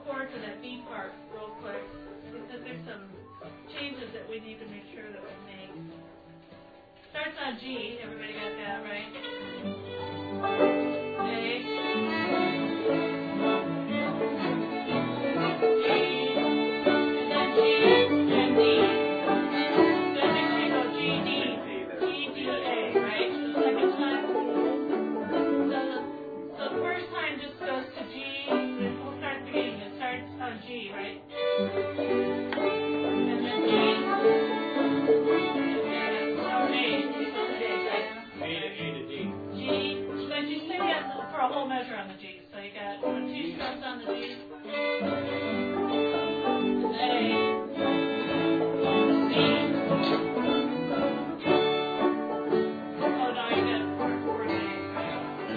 forward to that B part real quick, because there's some changes that we need to make sure that we make. Starts on G. Everybody got that, right? A. Measure on the G. So you got 2 strokes on the G. A. C. Oh no, you got 4 A's, right?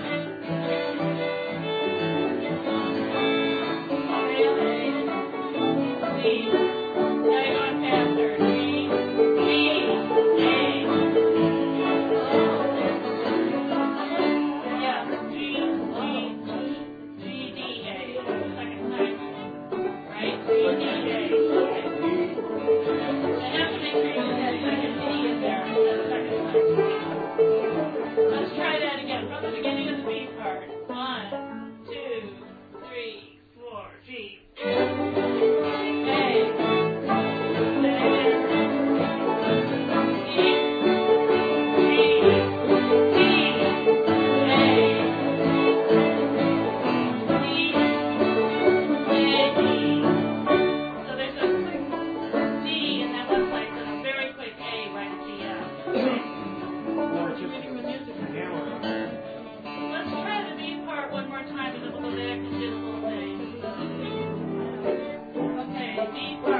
A, C. Now you're going faster. G, B, A. Let's try that again from the beginning of the B part. 1, 2, 3, 4, G. A. One more time and then we'll go back and do the whole thing. Okay, B part.